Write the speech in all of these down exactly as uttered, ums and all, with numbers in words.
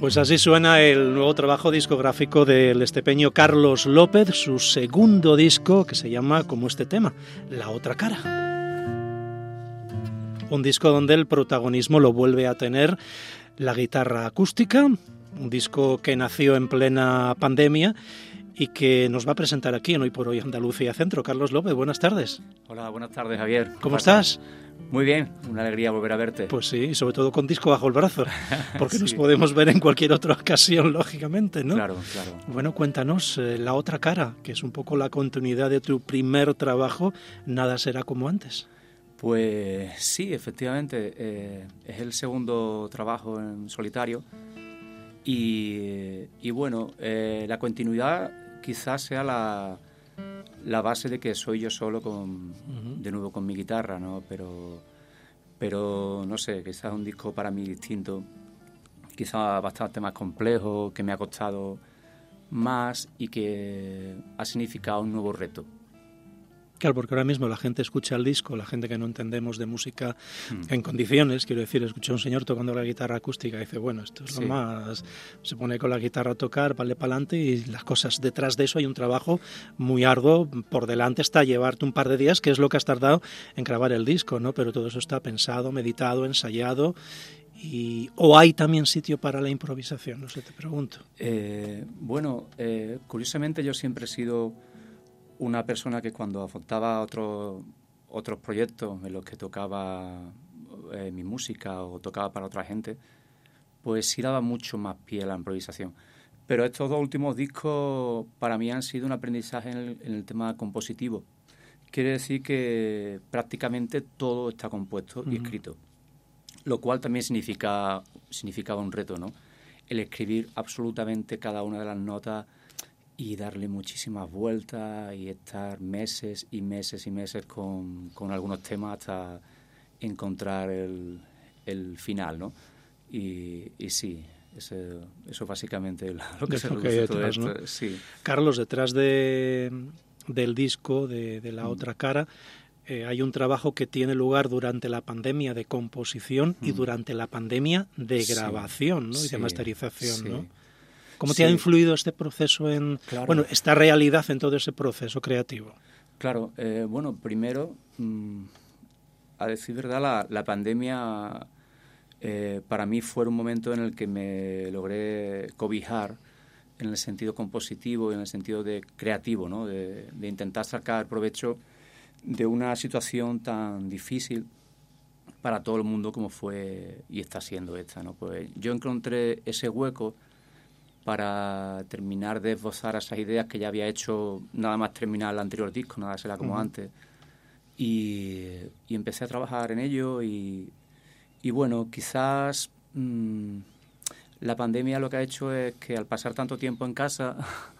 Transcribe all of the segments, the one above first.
Pues así suena el nuevo trabajo discográfico del estepeño Carlos López, su segundo disco que se llama como este tema, La Otra Cara. Un disco donde el protagonismo lo vuelve a tener la guitarra acústica, un disco que nació en plena pandemia y que nos va a presentar aquí en Hoy por Hoy Andalucía Centro. Carlos López, buenas tardes. Hola, buenas tardes, Javier. ¿Cómo estás? Muy bien, una alegría volver a verte. Pues sí, y sobre todo con disco bajo el brazo, porque sí. Nos podemos ver en cualquier otra ocasión, lógicamente, ¿no? Claro, claro. Bueno, cuéntanos, eh, La Otra Cara, que es un poco la continuidad de tu primer trabajo, Nada será como antes. Pues sí, efectivamente, eh, es el segundo trabajo en solitario y, y bueno, eh, la continuidad quizás sea la... la base de que soy yo solo con uh-huh. de nuevo con mi guitarra, ¿no? Pero, pero no sé, quizás es un disco para mí distinto, quizás bastante más complejo, que me ha costado más y que ha significado un nuevo reto. Claro, porque ahora mismo la gente escucha el disco, la gente que no entendemos de música mm. en condiciones, quiero decir, escuché a un señor tocando la guitarra acústica y dice, bueno, esto es sí. lo más... Se pone con la guitarra a tocar, vale para adelante y las cosas detrás de eso hay un trabajo muy arduo. Por delante está llevarte un par de días, que es lo que has tardado en grabar el disco, ¿no? Pero todo eso está pensado, meditado, ensayado. Y, ¿O hay también sitio para la improvisación? No sé, te pregunto. Eh, bueno, eh, curiosamente yo siempre he sido... una persona que cuando afrontaba otros otros proyectos en los que tocaba eh, mi música o tocaba para otra gente, pues sí daba mucho más pie a la improvisación. Pero estos dos últimos discos para mí han sido un aprendizaje en el, en el tema compositivo. Quiere decir que prácticamente todo está compuesto uh-huh. y escrito, lo cual también significa significaba un reto, ¿no? El escribir absolutamente cada una de las notas y darle muchísimas vueltas y estar meses y meses y meses con, con algunos temas hasta encontrar el, el final, ¿no? Y, y sí, eso, eso básicamente lo que se reduce todo detrás, esto. ¿no? Sí. Carlos, detrás de, del disco, de, de La mm. Otra Cara, eh, hay un trabajo que tiene lugar durante la pandemia de composición mm. y durante la pandemia de grabación, ¿no? Sí, y de masterización, sí. ¿no? ¿Cómo te sí. ha influido este proceso en, claro. bueno, esta realidad en todo ese proceso creativo? Claro, eh, bueno, primero, mmm, a decir verdad, la, la pandemia eh, para mí fue un momento en el que me logré cobijar en el sentido compositivo y en el sentido de creativo, ¿no? De, de intentar sacar provecho de una situación tan difícil para todo el mundo como fue y está siendo esta, ¿no? Pues yo encontré ese hueco para terminar de esbozar esas ideas que ya había hecho nada más terminar el anterior disco, nada será como uh-huh. antes. Y, y empecé a trabajar en ello y, y bueno, quizás mmm, la pandemia lo que ha hecho es que al pasar tanto tiempo en casa,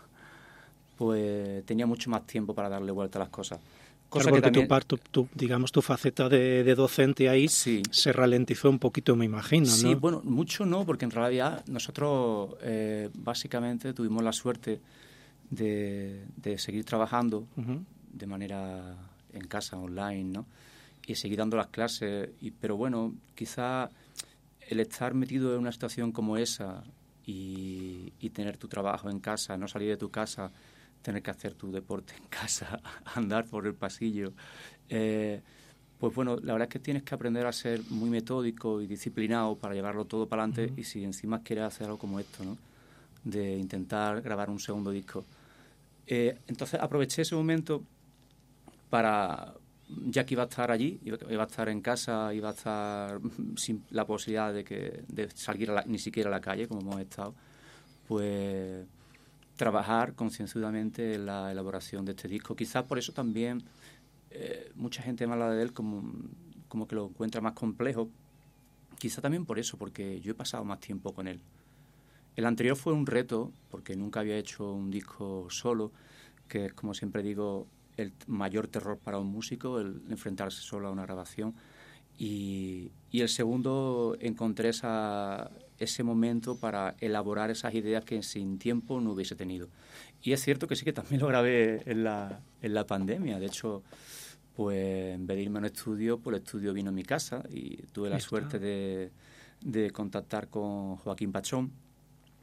pues tenía mucho más tiempo para darle vuelta a las cosas. Cosa claro, porque que también, tu, tu, tu, digamos, tu faceta de, de docente ahí sí. se ralentizó un poquito, me imagino, ¿no? Sí, bueno, mucho no, porque en realidad nosotros eh, básicamente tuvimos la suerte de, de seguir trabajando uh-huh. de manera en casa, online, ¿no? Y seguir dando las clases, y, pero bueno, quizá el estar metido en una situación como esa y, y tener tu trabajo en casa, no salir de tu casa, tener que hacer tu deporte en casa, andar por el pasillo. Eh, pues bueno, la verdad es que tienes que aprender a ser muy metódico y disciplinado para llevarlo todo para adelante uh-huh. y si encima quieres hacer algo como esto, ¿no? De intentar grabar un segundo disco. Eh, entonces aproveché ese momento para, ya que iba a estar allí, iba, iba a estar en casa, iba a estar sin la posibilidad de, que, de salir a la, ni siquiera a la calle, como hemos estado, pues trabajar concienzudamente en la elaboración de este disco. Quizás por eso también eh, mucha gente me habla de él como, como que lo encuentra más complejo. Quizá también por eso, porque yo he pasado más tiempo con él. El anterior fue un reto, porque nunca había hecho un disco solo, que es, como siempre digo, el mayor terror para un músico, el enfrentarse solo a una grabación. Y, y el segundo encontré esa... ese momento para elaborar esas ideas que sin tiempo no hubiese tenido. Y es cierto que sí que también lo grabé en la, en la pandemia. De hecho, pues en vez de irme a un estudio, pues el estudio vino a mi casa y tuve la suerte de, de contactar con Joaquín Pachón,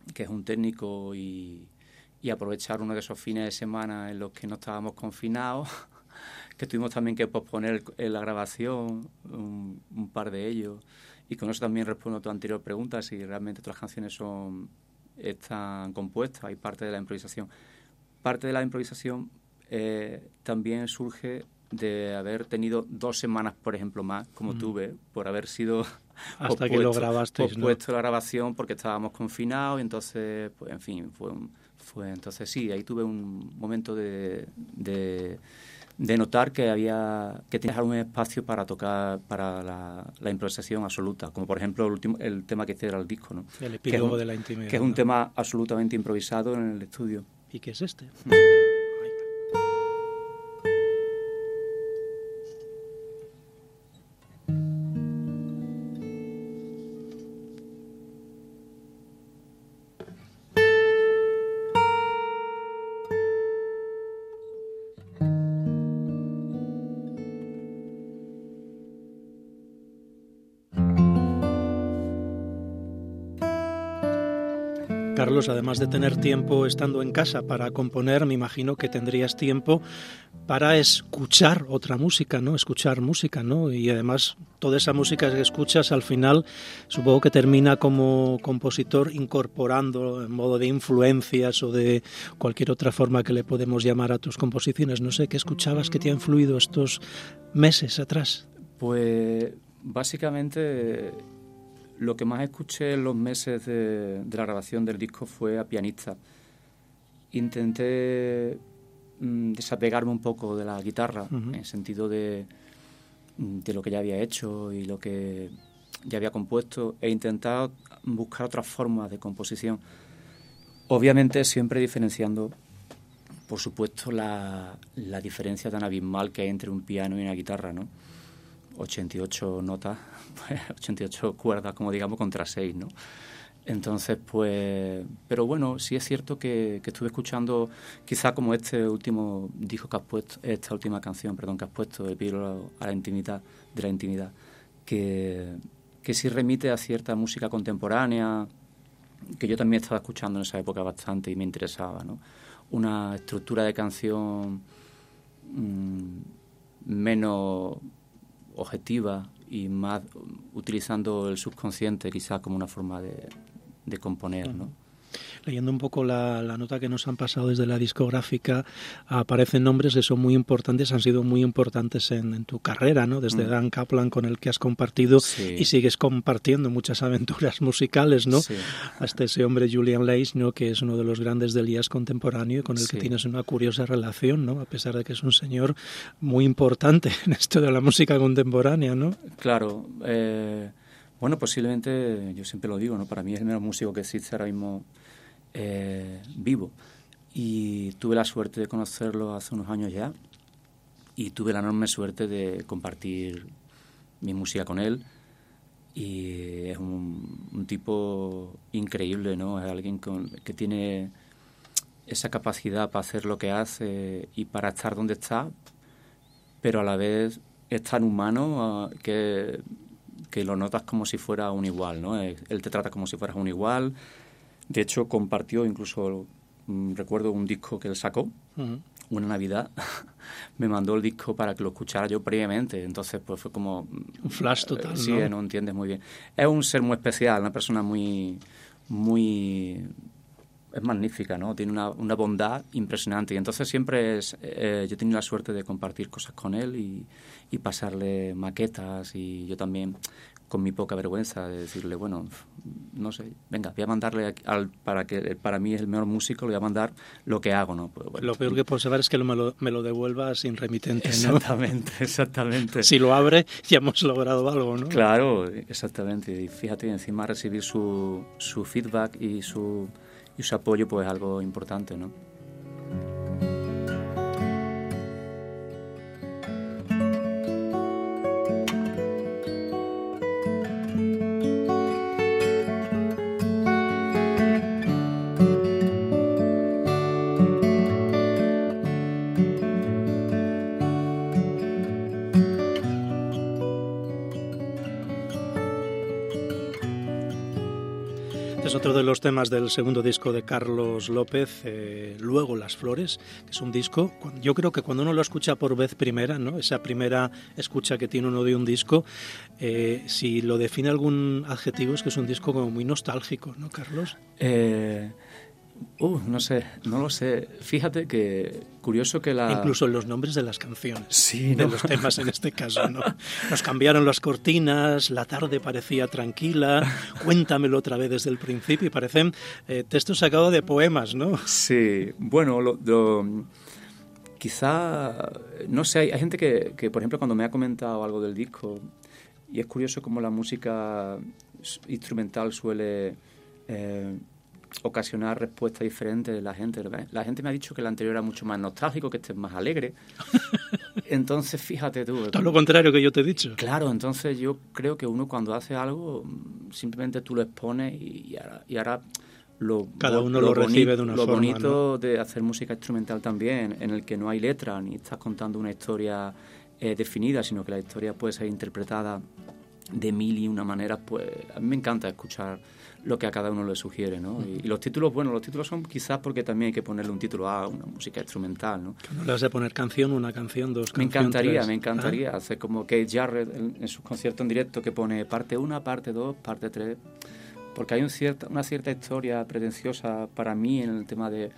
que es un técnico, y, y aprovechar uno de esos fines de semana en los que no estábamos confinados, que tuvimos también que posponer la grabación, un, un par de ellos. Y con eso también respondo a tu anterior pregunta, si realmente todas las canciones son, están compuestas, hay parte de la improvisación. Parte de la improvisación eh, también surge de haber tenido dos semanas, por ejemplo, más, como mm. tuve, por haber sido hasta pospuesto, que lo grabasteis, pospuesto ¿no? la grabación porque estábamos confinados, y entonces, pues, en fin, fue, un, fue entonces sí, ahí tuve un momento de, de, de notar que había que tenías algún espacio para tocar, para la, la improvisación absoluta, como por ejemplo el, último, el tema que hice era el disco, ¿no? El epílogo de la intimidad, que es un ¿no? tema absolutamente improvisado en el estudio. ¿Y qué es este? Mm. Carlos, además de tener tiempo estando en casa para componer, me imagino que tendrías tiempo para escuchar otra música, ¿no? Escuchar música, ¿no? Y además toda esa música que escuchas al final supongo que termina como compositor incorporando en modo de influencias o de cualquier otra forma que le podemos llamar a tus composiciones. No sé, ¿qué escuchabas que te ha influido estos meses atrás? Pues básicamente lo que más escuché en los meses de, de la grabación del disco fue a pianistas. Intenté mm, desapegarme un poco de la guitarra, uh-huh. en el sentido de, de lo que ya había hecho y lo que ya había compuesto, e intentar buscar otras formas de composición. Obviamente siempre diferenciando, por supuesto, la, la diferencia tan abismal que hay entre un piano y una guitarra, ¿no? ochenta y ocho notas, pues ochenta y ocho cuerdas, como digamos, contra seis, ¿no? Entonces, pues... Pero bueno, sí es cierto que, que estuve escuchando, quizá como este último disco que has puesto, esta última canción, perdón, que has puesto, El Epílogo a la intimidad, de la intimidad, que, que sí remite a cierta música contemporánea, que yo también estaba escuchando en esa época bastante y me interesaba, ¿no? Una estructura de canción mmm, menos objetiva y más utilizando el subconsciente quizás como una forma de, de componer, ¿no? Leyendo un poco la, la nota que nos han pasado desde la discográfica, aparecen nombres que son muy importantes, han sido muy importantes en, en tu carrera, ¿no? Desde mm. Dan Kaplan, con el que has compartido sí. y sigues compartiendo muchas aventuras musicales, ¿no? Sí. Hasta ese hombre Julian Leys, ¿no? Que es uno de los grandes del jazz contemporáneo y con el sí. que tienes una curiosa relación, ¿no? A pesar de que es un señor muy importante en esto de la música contemporánea, ¿no? Claro. Eh, bueno, posiblemente, yo siempre lo digo, ¿no? Para mí es el mejor músico que existe ahora mismo Eh, vivo, y tuve la suerte de conocerlo hace unos años ya, y tuve la enorme suerte de compartir mi música con él, y es un, un tipo increíble, ¿no? Es alguien con, que tiene esa capacidad para hacer lo que hace y para estar donde está, pero a la vez es tan humano uh, que, que lo notas como si fuera un igual, ¿no? Él te trata como si fueras un igual. De hecho, compartió incluso, mmm, recuerdo un disco que él sacó, uh-huh. una Navidad, me mandó el disco para que lo escuchara yo previamente, entonces pues fue como... Un flash total, eh, sí, ¿no? no entiendes muy bien. Es un ser muy especial, una persona muy... muy es magnífica, ¿no? Tiene una, una bondad impresionante, y entonces siempre es, eh, yo he tenido la suerte de compartir cosas con él y, y pasarle maquetas, y yo también... con mi poca vergüenza de decirle, bueno, no sé, venga, voy a mandarle al, para que para mí es el mejor músico, le voy a mandar lo que hago, ¿no? Pues, bueno. Lo peor que puedo saber es que me lo, me lo devuelva sin remitente, ¿no? Exactamente, exactamente. Si lo abre, ya hemos logrado algo, ¿no? Claro, exactamente. Y fíjate, encima recibir su, su feedback y su, y su apoyo, pues es algo importante, ¿no? es otro de los temas del segundo disco de Carlos López, eh, Luego las flores, que es un disco, yo creo que cuando uno lo escucha por vez primera, ¿no? Esa primera escucha que tiene uno de un disco, eh, si lo define algún adjetivo es que es un disco como muy nostálgico, ¿no, Carlos? Eh... Uh, no sé, no lo sé. Fíjate que curioso que la... Incluso los nombres de las canciones, sí, de ¿no? los temas en este caso, ¿no? Nos cambiaron las cortinas, la tarde parecía tranquila, cuéntamelo otra vez desde el principio, y parecen eh, textos sacados de poemas, ¿no? Sí, bueno, lo, lo, quizá, no sé, hay, hay gente que, que, por ejemplo, cuando me ha comentado algo del disco, y es curioso cómo la música instrumental suele... Eh, ocasionar respuestas diferentes de la gente. La gente me ha dicho que el anterior era mucho más nostálgico, que este es más alegre. Entonces, fíjate tú. Todo lo contrario que yo te he dicho. Claro, entonces yo creo que uno cuando hace algo, simplemente tú lo expones y, y ahora, y ahora lo, cada uno lo, lo, lo recibe bonito, de una lo forma. Lo bonito, ¿no? de hacer música instrumental también, en el que no hay letra, ni estás contando una historia eh, definida, sino que la historia puede ser interpretada de mil y una maneras. Pues a mí me encanta escuchar lo que a cada uno le sugiere, ¿no? Y, y los títulos, bueno, los títulos son quizás porque también hay que ponerle un título a una música instrumental, ¿no? ¿No le vas a poner canción, una canción, dos canciones? Me encantaría, tres. me encantaría ¿Ah? hacer como Keith Jarrett en, en sus conciertos en directo, que pone parte uno, parte dos, parte tres, porque hay un cierta, una cierta historia pretenciosa para mí en el tema de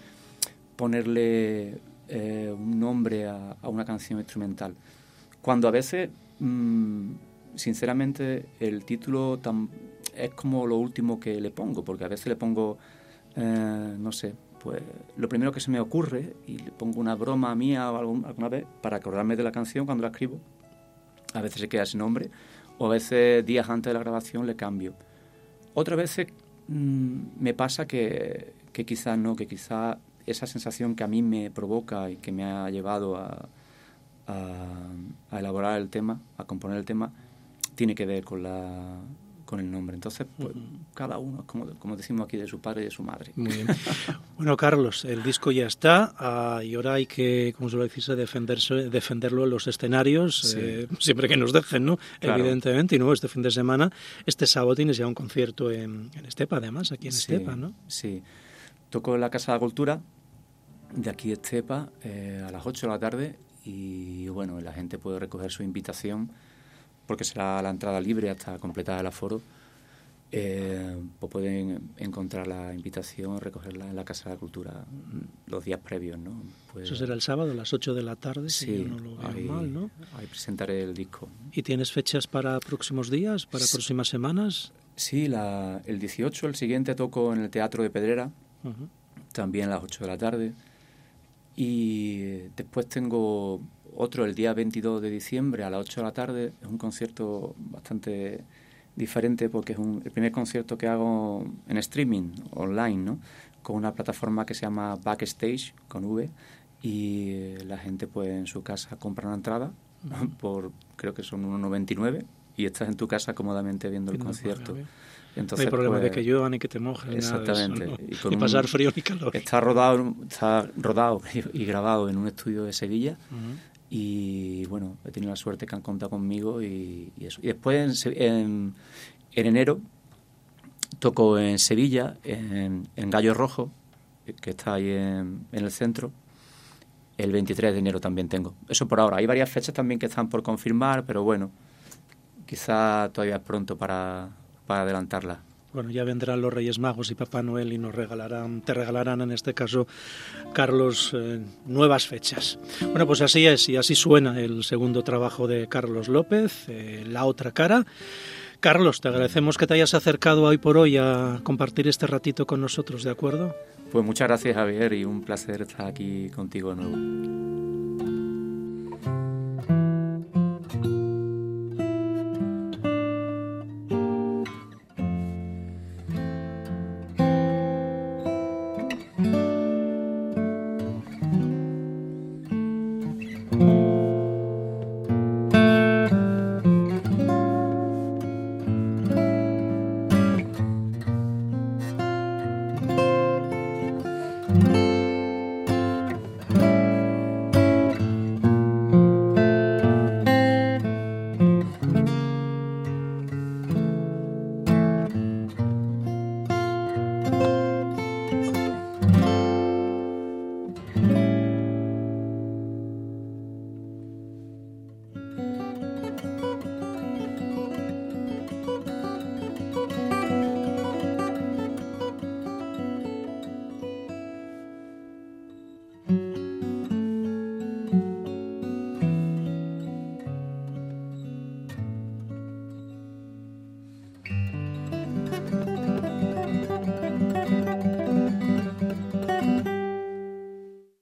ponerle eh, un nombre a, a una canción instrumental. Cuando a veces, mmm, sinceramente, el título tan... es como lo último que le pongo, porque a veces le pongo, eh, no sé, pues lo primero que se me ocurre y le pongo una broma mía o algún, alguna vez para acordarme de la canción cuando la escribo. A veces se queda ese nombre, o a veces días antes de la grabación le cambio. Otras veces mmm, me pasa que, que quizás no, que quizás esa sensación que a mí me provoca y que me ha llevado a, a, a elaborar el tema, a componer el tema, tiene que ver con la... con el nombre. Entonces, pues, uh-huh. cada uno, como, como decimos aquí, de su padre y de su madre. Muy bien. Bueno, Carlos, el disco ya está uh, y ahora hay que, como se lo decís, defenderse, defenderlo en los escenarios, sí. eh, siempre que nos dejen, ¿no? Claro. Evidentemente, y no, este fin de semana, este sábado tienes ya un concierto en, en Estepa, además, aquí en sí, Estepa, ¿no? Sí, toco en la Casa de la Cultura de aquí de Estepa eh, a las ocho de la tarde y, bueno, la gente puede recoger su invitación porque será la entrada libre hasta completar el aforo. Eh, pues pueden encontrar la invitación, recogerla en la Casa de la Cultura los días previos, ¿no? Pues, eso será el sábado a las ocho de la tarde, sí, si yo no lo veo ahí, mal, ¿no? Ahí presentaré el disco. ¿Y tienes fechas para próximos días, para sí. próximas semanas? Sí, la, el dieciocho, el siguiente, toco en el Teatro de Pedrera, uh-huh. también a las ocho de la tarde. Y después tengo otro el día veintidós de diciembre a las ocho de la tarde. Es un concierto bastante diferente porque es un, el primer concierto que hago en streaming, online, ¿no? Con una plataforma que se llama Backstage, con V, y la gente pues en su casa compra una entrada uh-huh. por, creo que son uno noventa y nueve, y estás en tu casa cómodamente viendo el concierto. Entonces, no hay problema pues, de que llueva ni que te mojes. Exactamente. Nada de eso, ¿no? Y, con ni pasar un, frío ni calor. Está rodado, está rodado y, y grabado en un estudio de Sevilla. Uh-huh. Y bueno, he tenido la suerte que han contado conmigo y, y eso. Y después en, en, en enero toco en Sevilla, en, en Gallo Rojo, que está ahí en, en el centro. El veintitrés de enero también tengo. Eso por ahora. Hay varias fechas también que están por confirmar, pero bueno, quizá todavía es pronto para... para adelantarla. Bueno, ya vendrán los Reyes Magos y Papá Noel y nos regalarán, te regalarán en este caso, Carlos, eh, nuevas fechas. Bueno, pues así es y así suena el segundo trabajo de Carlos López, eh, La Otra Cara. Carlos, te agradecemos que te hayas acercado hoy por hoy a compartir este ratito con nosotros, ¿de acuerdo? Pues muchas gracias, Javier, y un placer estar aquí contigo de nuevo.